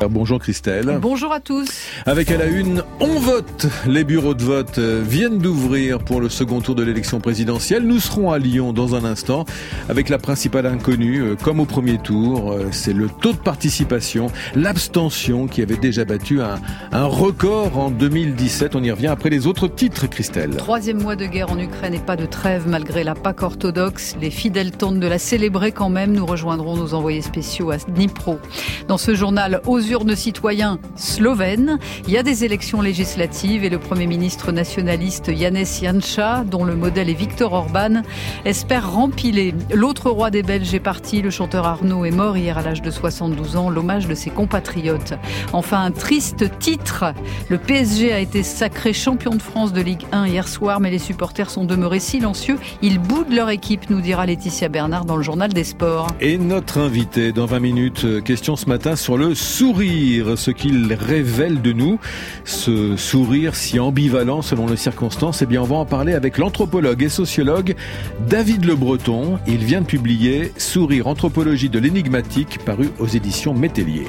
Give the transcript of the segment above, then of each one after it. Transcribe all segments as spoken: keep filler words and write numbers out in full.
Bonjour Christelle. Bonjour à tous. Avec à la une, on vote. Les bureaux de vote viennent d'ouvrir pour le second tour de l'élection présidentielle. Nous serons à Lyon dans un instant avec la principale inconnue, comme au premier tour. C'est le taux de participation, l'abstention qui avait déjà battu un, un record en deux mille dix-sept. On y revient après les autres titres, Christelle. Troisième mois de guerre en Ukraine et pas de trêve malgré la Pâque orthodoxe. Les fidèles tentent de la célébrer quand même. Nous rejoindrons nos envoyés spéciaux à Dnipro. Dans ce journal, aux urnes citoyens slovènes, il y a des élections législatives et le Premier ministre nationaliste Janez Janša, dont le modèle est Viktor Orban, espère rempiler. L'autre roi des Belges est parti, le chanteur Arnaud est mort hier à l'âge de soixante-douze ans, l'hommage de ses compatriotes. Enfin, un triste titre. Le P S G a été sacré champion de France de Ligue un hier soir, mais les supporters sont demeurés silencieux. Ils boudent leur équipe, nous dira Laetitia Bernard dans le journal des sports. Et notre invité dans vingt minutes, question ce matin sur le sourire. Ce qu'il révèle de nous, ce sourire si ambivalent selon les circonstances, eh bien on va en parler avec l'anthropologue et sociologue David Le Breton. Il vient de publier Sourire, anthropologie de l'énigmatique, paru aux éditions Métellier.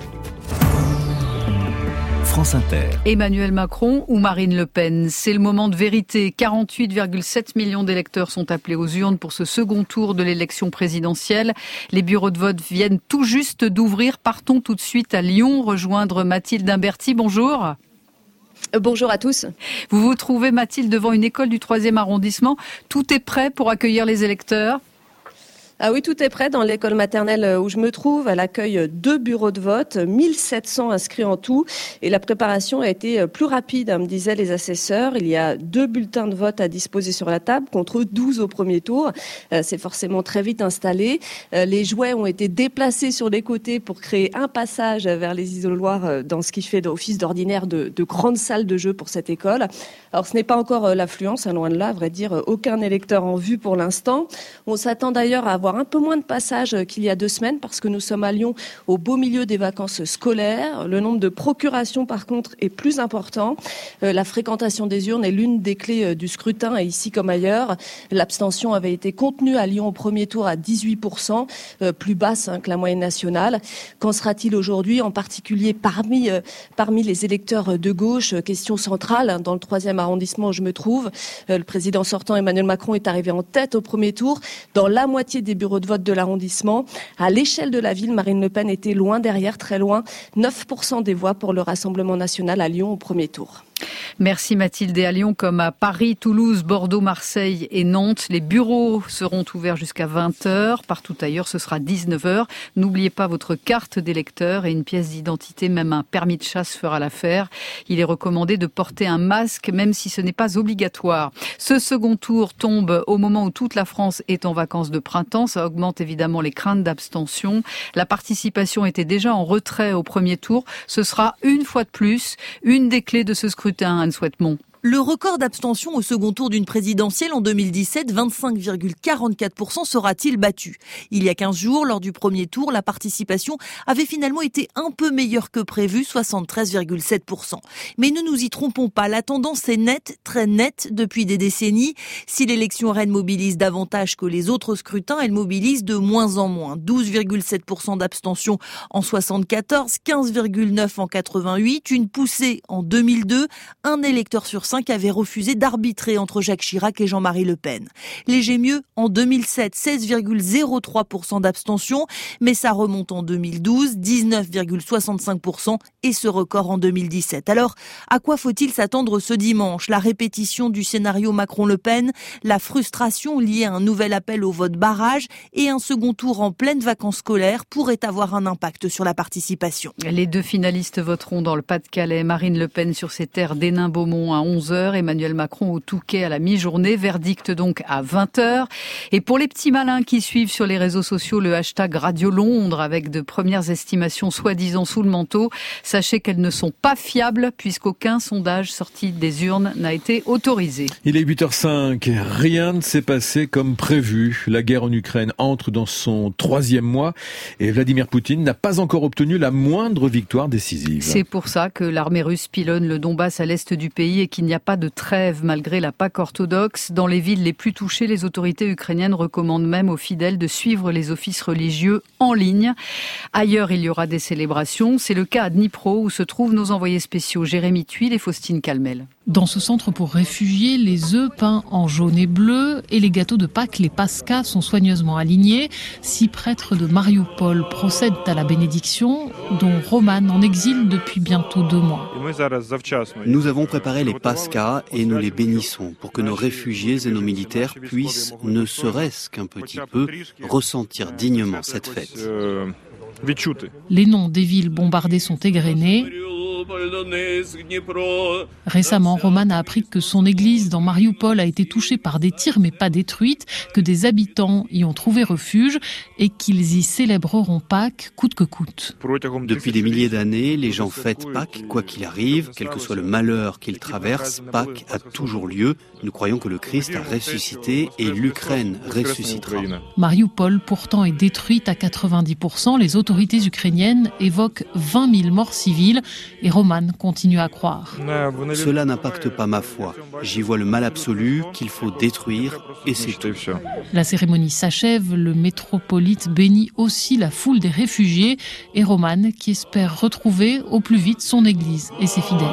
France Inter. Emmanuel Macron ou Marine Le Pen, c'est le moment de vérité. quarante-huit virgule sept millions d'électeurs sont appelés aux urnes pour ce second tour de l'élection présidentielle. Les bureaux de vote viennent tout juste d'ouvrir. Partons tout de suite à Lyon, rejoindre Mathilde Imberti. Bonjour. Bonjour à tous. Vous vous trouvez, Mathilde, devant une école du troisième arrondissement. Tout est prêt pour accueillir les électeurs ? Ah oui, tout est prêt dans l'école maternelle où je me trouve. Elle accueille deux bureaux de vote, mille sept cents inscrits en tout. Et la préparation a été plus rapide, me disaient les assesseurs. Il y a deux bulletins de vote à disposer sur la table contre douze au premier tour. C'est forcément très vite installé. Les jouets ont été déplacés sur les côtés pour créer un passage vers les isoloirs dans ce qui fait office d'ordinaire de, de grande salle de jeu pour cette école. Alors ce n'est pas encore l'affluence, hein, loin de là, à vrai dire, aucun électeur en vue pour l'instant. On s'attend d'ailleurs à avoir un peu moins de passages qu'il y a deux semaines parce que nous sommes à Lyon au beau milieu des vacances scolaires. Le nombre de procurations, par contre, est plus important. Euh, la fréquentation des urnes est l'une des clés du scrutin et ici comme ailleurs. L'abstention avait été contenue à Lyon au premier tour à dix-huit pour cent, euh, plus basse hein, que la moyenne nationale. Qu'en sera-t-il aujourd'hui, en particulier parmi, euh, parmi les électeurs de gauche? Question centrale, hein, dans le troisième arrondissement où je me trouve. Euh, le président sortant Emmanuel Macron est arrivé en tête au premier tour. Dans la moitié des bureaux de vote de l'arrondissement. À l'échelle de la ville, Marine Le Pen était loin derrière, très loin. neuf pour cent des voix pour le Rassemblement national à Lyon au premier tour. Merci Mathilde. Et à Lyon, comme à Paris, Toulouse, Bordeaux, Marseille et Nantes, les bureaux seront ouverts jusqu'à vingt heures. Partout ailleurs, ce sera dix-neuf heures. N'oubliez pas votre carte d'électeur et une pièce d'identité, même un permis de chasse fera l'affaire. Il est recommandé de porter un masque, même si ce n'est pas obligatoire. Ce second tour tombe au moment où toute la France est en vacances de printemps. Ça augmente évidemment les craintes d'abstention. La participation était déjà en retrait au premier tour. Ce sera une fois de plus une des clés de ce scrutin. Anne Souhaitemont. Le record d'abstention au second tour d'une présidentielle en deux mille dix-sept, vingt-cinq virgule quarante-quatre pour cent, sera-t-il battu? Il y a quinze jours, lors du premier tour, la participation avait finalement été un peu meilleure que prévu, soixante-treize virgule sept pour cent. Mais ne nous y trompons pas, la tendance est nette, très nette depuis des décennies. Si l'élection reine mobilise davantage que les autres scrutins, elle mobilise de moins en moins. douze virgule sept pour cent d'abstention en soixante-quatorze, quinze virgule neuf pour cent en quatre-vingt-huit, une poussée en deux mille deux, un électeur sur avait refusé d'arbitrer entre Jacques Chirac et Jean-Marie Le Pen. Léger mieux en deux mille sept, seize virgule zéro trois pour cent d'abstention, mais ça remonte en deux mille douze, dix-neuf virgule soixante-cinq pour cent et ce record en deux mille dix-sept. Alors, à quoi faut-il s'attendre ce dimanche? La répétition du scénario Macron-Le Pen, la frustration liée à un nouvel appel au vote barrage et un second tour en pleine vacances scolaires pourraient avoir un impact sur la participation. Les deux finalistes voteront dans le Pas-de-Calais. Marine Le Pen sur ses terres d'Hénin-Beaumont à onze heures, Emmanuel Macron au Touquet à la mi-journée, verdict donc à vingt heures. Et pour les petits malins qui suivent sur les réseaux sociaux le hashtag Radio Londres avec de premières estimations soi-disant sous le manteau, sachez qu'elles ne sont pas fiables puisqu'aucun sondage sorti des urnes n'a été autorisé. Il est huit heures cinq, rien ne s'est passé comme prévu. La guerre en Ukraine entre dans son troisième mois et Vladimir Poutine n'a pas encore obtenu la moindre victoire décisive. C'est pour ça que l'armée russe pilonne le Donbass à l'est du pays et qu'il n'y n'y a pas de trêve malgré la Pâque orthodoxe. Dans les villes les plus touchées, les autorités ukrainiennes recommandent même aux fidèles de suivre les offices religieux en ligne. Ailleurs, il y aura des célébrations. C'est le cas à Dnipro où se trouvent nos envoyés spéciaux Jérémy Tuile et Faustine Calmel. Dans ce centre pour réfugiés, les œufs peints en jaune et bleu et les gâteaux de Pâques, les pascas, sont soigneusement alignés. Six prêtres de Mariupol procèdent à la bénédiction, dont Roman en exil depuis bientôt deux mois. Nous avons préparé les pascas et nous les bénissons pour que nos réfugiés et nos militaires puissent, ne serait-ce qu'un petit peu, ressentir dignement cette fête. Les noms des villes bombardées sont égrenés. Récemment, Roman a appris que son église dans Mariupol a été touchée par des tirs mais pas détruite, que des habitants y ont trouvé refuge et qu'ils y célébreront Pâques coûte que coûte. Depuis des milliers d'années, les gens fêtent Pâques, quoi qu'il arrive, quel que soit le malheur qu'ils traversent, Pâques a toujours lieu. Nous croyons que le Christ a ressuscité et l'Ukraine ressuscitera. Mariupol, pourtant, est détruite à quatre-vingt-dix pour cent. Les autorités ukrainiennes évoquent vingt mille morts civiles et Roman continue à croire. Cela n'impacte pas ma foi. J'y vois le mal absolu qu'il faut détruire et c'est tout. La cérémonie s'achève, le métropolite bénit aussi la foule des réfugiés et Roman qui espère retrouver au plus vite son église et ses fidèles.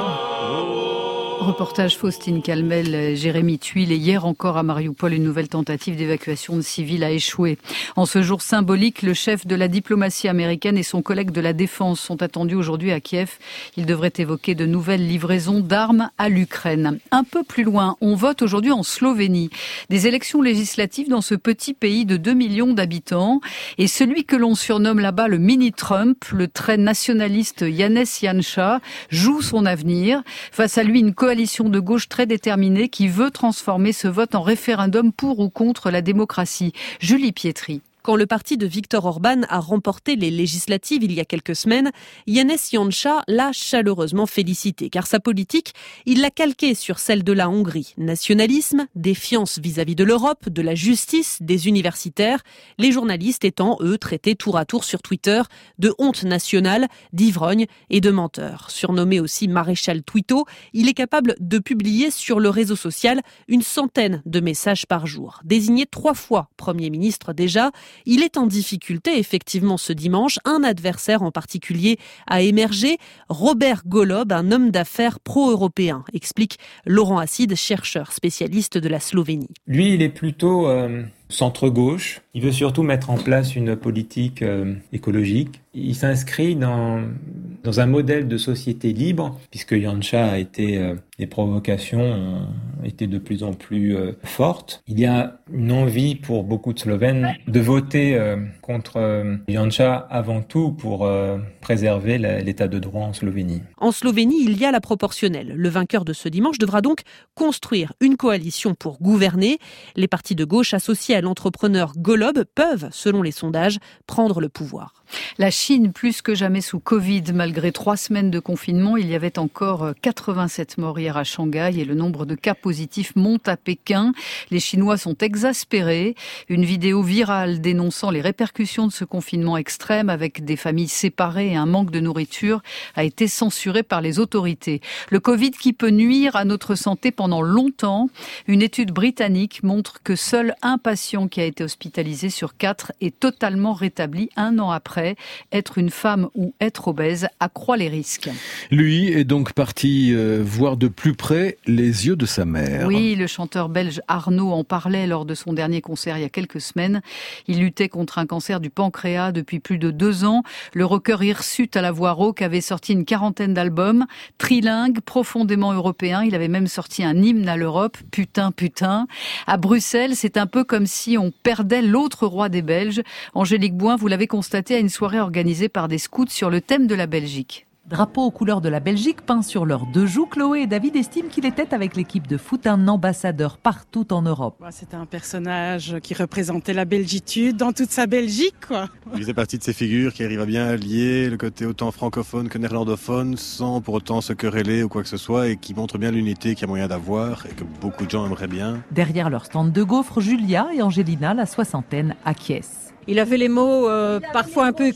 Reportage Faustine Calmel, Jérémy Tuile. Et hier encore à Mariupol, une nouvelle tentative d'évacuation de civils a échoué. En ce jour symbolique, le chef de la diplomatie américaine et son collègue de la défense sont attendus aujourd'hui à Kiev. Ils devraient évoquer de nouvelles livraisons d'armes à l'Ukraine. Un peu plus loin, on vote aujourd'hui en Slovénie. Des élections législatives dans ce petit pays de deux millions d'habitants. Et celui que l'on surnomme là-bas le mini-Trump, le très nationaliste Janez Janša, joue son avenir. Face à lui, une coalition de gauche très déterminée qui veut transformer ce vote en référendum pour ou contre la démocratie. Julie Pietri. Quand le parti de Viktor Orban a remporté les législatives il y a quelques semaines, Janez Janša l'a chaleureusement félicité, car sa politique, il l'a calquée sur celle de la Hongrie. Nationalisme, défiance vis-à-vis de l'Europe, de la justice, des universitaires, les journalistes étant, eux, traités tour à tour sur Twitter de honte nationale, d'ivrogne et de menteur. Surnommé aussi maréchal Twito, il est capable de publier sur le réseau social une centaine de messages par jour. Désigné trois fois Premier ministre déjà, il est en difficulté, effectivement, ce dimanche. Un adversaire en particulier a émergé, Robert Golob, un homme d'affaires pro-européen, explique Laurent Acide, chercheur spécialiste de la Slovénie. Lui, il est plutôt euh, centre-gauche. Il veut surtout mettre en place une politique euh, écologique. Il s'inscrit dans, dans un modèle de société libre, puisque Janša a été, euh, les provocations ont été de plus en plus euh, fortes. Il y a une envie pour beaucoup de Slovènes de voter euh, contre euh, Janša avant tout pour euh, préserver la, l'état de droit en Slovénie. En Slovénie, il y a la proportionnelle. Le vainqueur de ce dimanche devra donc construire une coalition pour gouverner. Les partis de gauche associés à l'entrepreneur Golob peuvent, selon les sondages, prendre le pouvoir. La Chine, plus que jamais sous Covid, malgré trois semaines de confinement, il y avait encore quatre-vingt-sept morts hier à Shanghai et le nombre de cas positifs monte à Pékin. Les Chinois sont exaspérés. Une vidéo virale dénonçant les répercussions de ce confinement extrême avec des familles séparées et un manque de nourriture a été censurée par les autorités. Le Covid qui peut nuire à notre santé pendant longtemps. Une étude britannique montre que seul un patient qui a été hospitalisé sur quatre est totalement rétabli un an après. Être une femme ou être obèse accroît les risques. Lui est donc parti euh, voir de plus près les yeux de sa mère. Oui, le chanteur belge Arnaud en parlait lors de son dernier concert il y a quelques semaines. Il luttait contre un cancer du pancréas depuis plus de deux ans. Le rocker hirsute à la voix rauque avait sorti une quarantaine d'albums. Trilingue, profondément européen, il avait même sorti un hymne à l'Europe. Putain, putain. À Bruxelles, c'est un peu comme si on perdait l'autre roi des Belges. Angélique Bouin, vous l'avez constaté à une soirée organisée par des scouts sur le thème de la Belgique. Drapeau aux couleurs de la Belgique peint sur leurs deux joues, Chloé et David estiment qu'il était avec l'équipe de foot un ambassadeur partout en Europe. C'était un personnage qui représentait la belgitude dans toute sa Belgique, quoi. Il faisait partie de ces figures qui arrivent à bien allier le côté autant francophone que néerlandophone sans pour autant se quereller ou quoi que ce soit et qui montrent bien l'unité qu'il y a moyen d'avoir et que beaucoup de gens aimeraient bien. Derrière leur stand de gaufres, Julia et Angelina, la soixantaine, acquiescent. Il avait les mots euh, parfois un peu crus,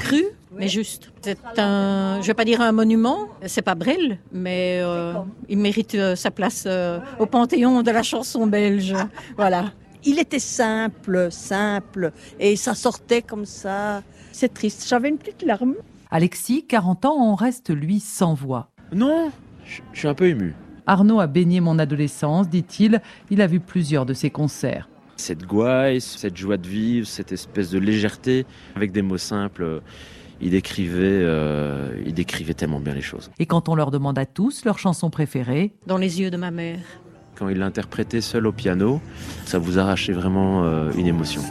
mais juste. C'est un, je vais pas dire un monument, c'est pas Brel, mais euh, il mérite euh, sa place euh, au panthéon de la chanson belge. Voilà. Il était simple, simple, et ça sortait comme ça. C'est triste, j'avais une petite larme. Alexis, quarante ans, en reste lui sans voix. Non, je suis un peu ému. Arnaud a baigné mon adolescence, dit-il. Il a vu plusieurs de ses concerts. Cette gouaille, cette joie de vivre, cette espèce de légèreté, avec des mots simples, il décrivait, euh, il décrivait tellement bien les choses. Et quand on leur demande à tous leur chanson préférée, Dans les yeux de ma mère. Quand il l'interprétait seul au piano, ça vous arrachait vraiment euh, une émotion.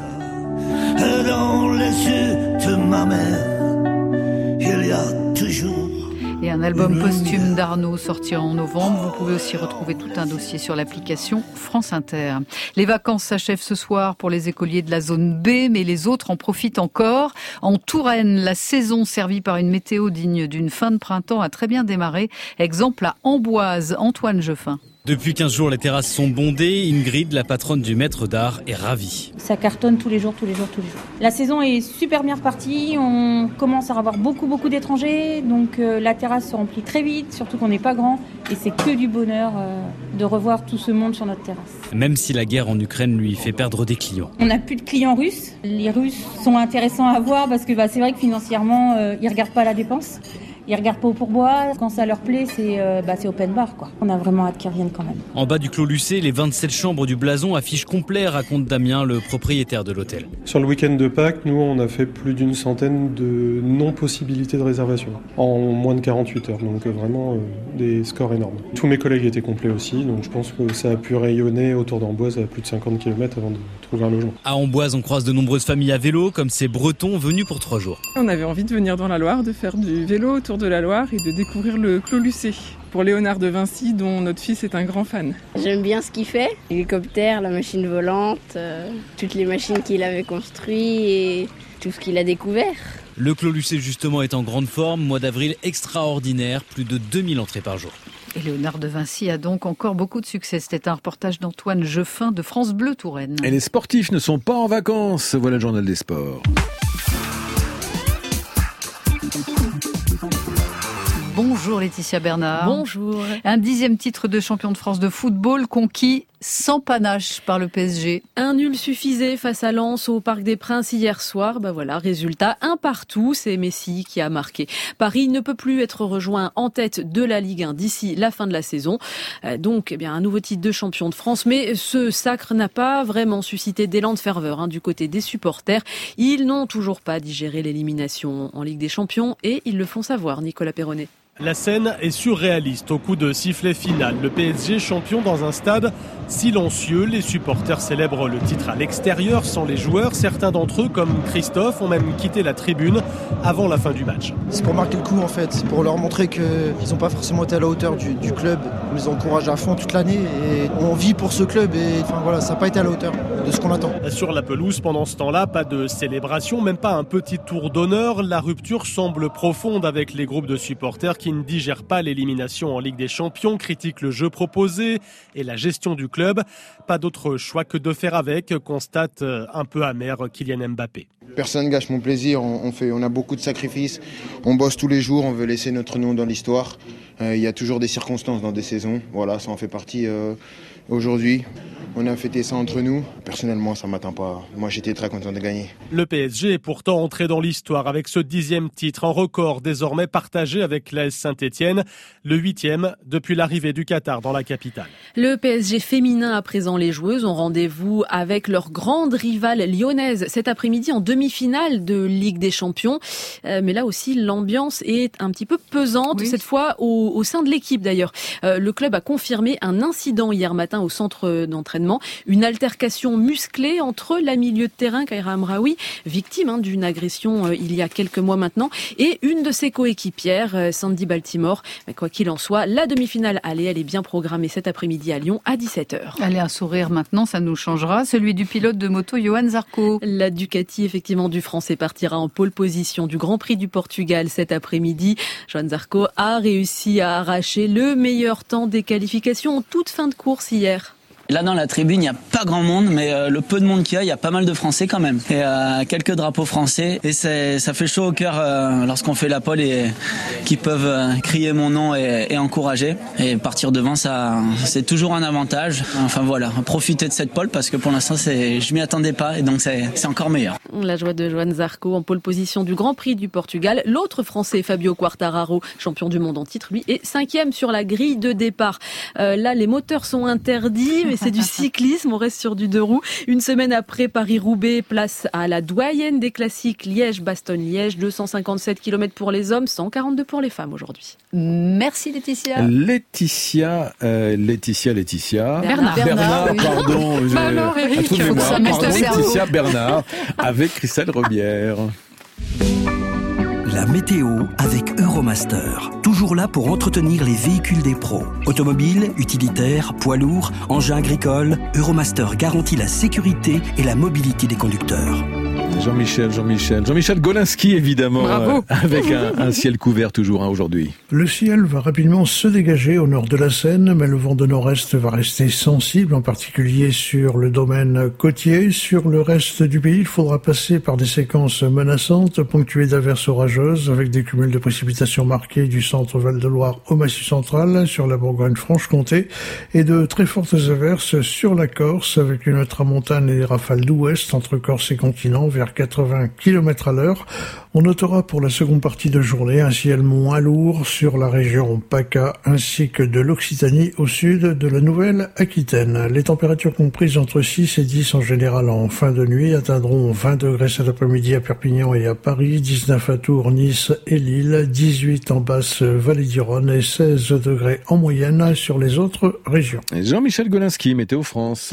Dans les yeux de ma mère, il y a toujours... Et un album posthume d'Arnaud sorti en novembre. Vous pouvez aussi retrouver tout un dossier sur l'application France Inter. Les vacances s'achèvent ce soir pour les écoliers de la zone B, mais les autres en profitent encore. En Touraine, la saison servie par une météo digne d'une fin de printemps a très bien démarré. Exemple à Amboise, Antoine Jeffin. Depuis quinze jours, les terrasses sont bondées. Ingrid, la patronne du maître d'art, est ravie. Ça cartonne tous les jours, tous les jours, tous les jours. La saison est super bien repartie. On commence à avoir beaucoup, beaucoup d'étrangers. Donc euh, la terrasse se remplit très vite, surtout qu'on n'est pas grand. Et c'est que du bonheur euh, de revoir tout ce monde sur notre terrasse. Même si la guerre en Ukraine lui fait perdre des clients. On n'a plus de clients russes. Les Russes sont intéressants à voir parce que bah, c'est vrai que financièrement, euh, ils ne regardent pas la dépense. Ils regardent pas au pourboire. Quand ça leur plaît, c'est, euh, bah, c'est open bar, quoi. On a vraiment hâte qu'ils reviennent quand même. En bas du Clos Lucé, les vingt-sept chambres du blason affichent complet, raconte Damien, le propriétaire de l'hôtel. Sur le week-end de Pâques, nous, on a fait plus d'une centaine de non-possibilités de réservation en moins de quarante-huit heures. Donc euh, vraiment euh, des scores énormes. Tous mes collègues étaient complets aussi, donc je pense que ça a pu rayonner autour d'Amboise à plus de cinquante kilomètres avant de trouver un logement. À Amboise, on croise de nombreuses familles à vélo, comme ces Bretons venus pour trois jours. On avait envie de venir dans la Loire, de faire du vélo autour de la Loire et de découvrir le Clos Lucé. Pour Léonard de Vinci, dont notre fils est un grand fan. J'aime bien ce qu'il fait, l'hélicoptère, la machine volante, euh, toutes les machines qu'il avait construites et tout ce qu'il a découvert. Le Clos Lucé justement est en grande forme, mois d'avril extraordinaire, plus de deux mille entrées par jour. Et Léonard de Vinci a donc encore beaucoup de succès. C'était un reportage d'Antoine Jeffin de France Bleu Touraine. Et les sportifs ne sont pas en vacances. Voilà le journal des sports. Bonjour Laetitia Bernard. Bonjour. Un dixième titre de champion de France de football conquis sans panache par le P S G. Un nul suffisait face à Lens au Parc des Princes hier soir. Bah voilà, résultat, un partout. C'est Messi qui a marqué. Paris ne peut plus être rejoint en tête de la Ligue un d'ici la fin de la saison. Donc, eh bien, un nouveau titre de champion de France. Mais ce sacre n'a pas vraiment suscité d'élan de ferveur hein, du côté des supporters. Ils n'ont toujours pas digéré l'élimination en Ligue des Champions et ils le font savoir, Nicolas Perronnet. La scène est surréaliste au coup de sifflet final. Le P S G champion dans un stade silencieux. Les supporters célèbrent le titre à l'extérieur sans les joueurs. Certains d'entre eux, comme Christophe, ont même quitté la tribune avant la fin du match. C'est pour marquer le coup en fait, c'est pour leur montrer qu'ils n'ont pas forcément été à la hauteur du, du club. On les encourage à fond toute l'année et on vit pour ce club et enfin voilà, ça n'a pas été à la hauteur de ce qu'on attend. Sur la pelouse, pendant ce temps-là, pas de célébration, même pas un petit tour d'honneur. La rupture semble profonde avec les groupes de supporters qui ne digèrent pas l'élimination en Ligue des Champions, critiquent le jeu proposé et la gestion du club. Pas d'autre choix que de faire avec, constate un peu amer Kylian Mbappé. Personne gâche mon plaisir, on, on, fait, on a beaucoup de sacrifices, on bosse tous les jours, on veut laisser notre nom dans l'histoire. Euh, il y a toujours des circonstances dans des saisons, voilà, ça en fait partie euh, aujourd'hui. On a fêté ça entre nous. Personnellement, ça ne m'atteint pas. Moi, j'étais très content de gagner. Le P S G est pourtant entré dans l'histoire avec ce dixième titre, un record désormais partagé avec l'A S Saint-Étienne, le huitième depuis l'arrivée du Qatar dans la capitale. Le P S G féminin à présent, les joueuses ont rendez-vous avec leur grande rivale lyonnaise cet après-midi en demi-finale de Ligue des Champions. Euh, mais là aussi, l'ambiance est un petit peu pesante, oui. Cette fois au, au sein de l'équipe d'ailleurs. Euh, le club a confirmé un incident hier matin au centre d'entraînement. Une altercation musclée entre la milieu de terrain, Kaira Amraoui, victime hein, d'une agression euh, il y a quelques mois maintenant, et une de ses coéquipières, euh, Sandy Baltimore. Mais quoi qu'il en soit, la demi-finale, allez, elle est bien programmée cet après-midi à Lyon à dix-sept heures. Allez, un sourire maintenant, ça nous changera, celui du pilote de moto Johan Zarco. La Ducati, effectivement, du Français partira en pole position du Grand Prix du Portugal cet après-midi. Johan Zarco a réussi à arracher le meilleur temps des qualifications en toute fin de course hier. Là, dans la tribune, il n'y a pas grand monde, mais euh, le peu de monde qu'il y a, il y a pas mal de Français quand même. Et euh, quelques drapeaux français. Et c'est, ça fait chaud au cœur euh, lorsqu'on fait la pole et qu'ils peuvent euh, crier mon nom et, et encourager. Et partir devant, ça, c'est toujours un avantage. Enfin voilà, profiter de cette pole parce que pour l'instant, c'est, je m'y attendais pas et donc c'est, c'est encore meilleur. La joie de Johan Zarco en pole position du Grand Prix du Portugal. L'autre Français, Fabio Quartararo, champion du monde en titre, lui est cinquième sur la grille de départ. Euh, là, les moteurs sont interdits, mais c'est du cyclisme, on reste sur du deux roues. Une semaine après Paris-Roubaix, place à la doyenne des classiques Liège-Bastogne-Liège, deux cent cinquante-sept kilomètres pour les hommes, cent quarante-deux pour les femmes aujourd'hui. Merci Laetitia. Laetitia, euh, Laetitia, Laetitia. Bernard. Bernard, Bernard, oui. pardon. Bah alors, Eric, faut que ça mette pardon, le cerveau. Laetitia Bernard, avec Christelle Rebière. La météo avec Euromaster. Toujours là pour entretenir les véhicules des pros. Automobiles, utilitaires, poids lourds, engins agricoles, Euromaster garantit la sécurité et la mobilité des conducteurs. Jean-Michel, Jean-Michel, Jean-Michel Golinski évidemment, Bravo. euh, avec un, un ciel couvert toujours hein, aujourd'hui. Le ciel va rapidement se dégager au nord de la Seine, mais le vent de nord-est va rester sensible, en particulier sur le domaine côtier. Sur le reste du pays, il faudra passer par des séquences menaçantes, ponctuées d'averses orageuses, avec des cumuls de précipitations marqués du centre Val-de-Loire au Massif central, sur la Bourgogne-Franche-Comté, et de très fortes averses sur la Corse, avec une tramontane et des rafales d'ouest entre Corse et continent, vers quatre-vingts kilomètres à l'heure. On notera pour la seconde partie de journée un ciel moins lourd sur la région PACA ainsi que de l'Occitanie au sud de la Nouvelle-Aquitaine. Les températures comprises entre six et dix en général en fin de nuit atteindront vingt degrés cet après-midi à Perpignan et à Paris, dix-neuf à Tours, Nice et Lille, dix-huit en basse vallée du Rhône et seize degrés en moyenne sur les autres régions. Jean-Michel Golinski, Météo France.